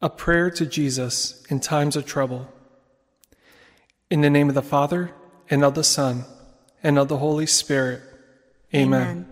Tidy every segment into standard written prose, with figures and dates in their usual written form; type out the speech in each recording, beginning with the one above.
A prayer to Jesus in times of trouble. In the name of the Father, and of the Son, and of the Holy Spirit. Amen.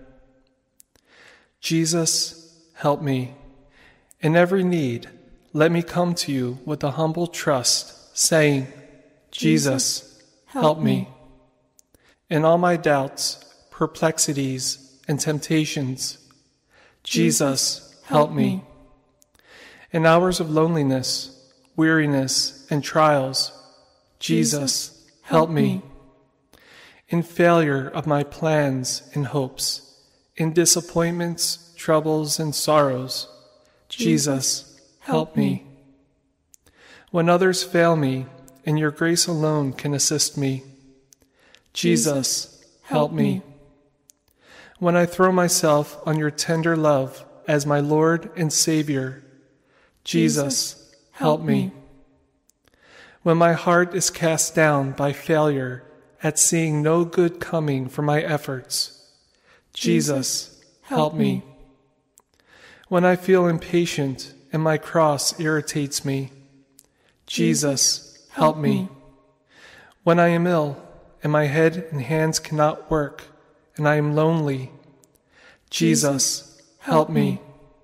Jesus, help me. In every need, let me come to you with a humble trust, saying, Jesus, help me. In all my doubts, perplexities, and temptations, Jesus, help me. In hours of loneliness, weariness, and trials, Jesus, help me. In failure of my plans and hopes, in disappointments, troubles, and sorrows, Jesus, help me. When others fail me, and your grace alone can assist me, Jesus, help me. When I throw myself on your tender love as my Lord and Savior, Jesus, help me. When my heart is cast down by failure at seeing no good coming from my efforts, Jesus, help me. When I feel impatient and my cross irritates me, Jesus, help me. When I am ill and my head and hands cannot work and I am lonely, Jesus, help me.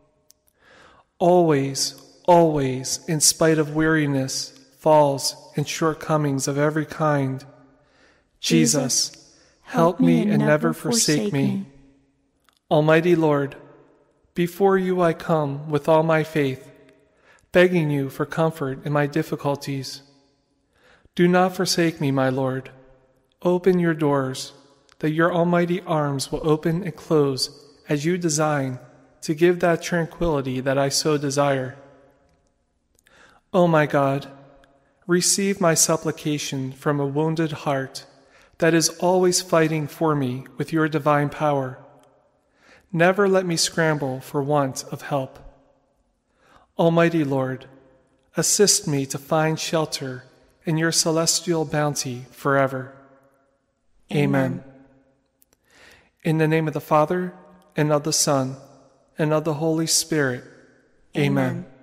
Always, in spite of weariness, falls, and shortcomings of every kind, Jesus, help me and never forsake me. Almighty Lord, before you I come with all my faith, begging you for comfort in my difficulties. Do not forsake me, my Lord. Open your doors, that your almighty arms will open and close as you design, to give that tranquility that I so desire. O my God, receive my supplication from a wounded heart that is always fighting for me with your divine power. Never let me scramble for want of help. Almighty Lord, assist me to find shelter in your celestial bounty forever. Amen. In the name of the Father, and of the Son, and of the Holy Spirit. Amen.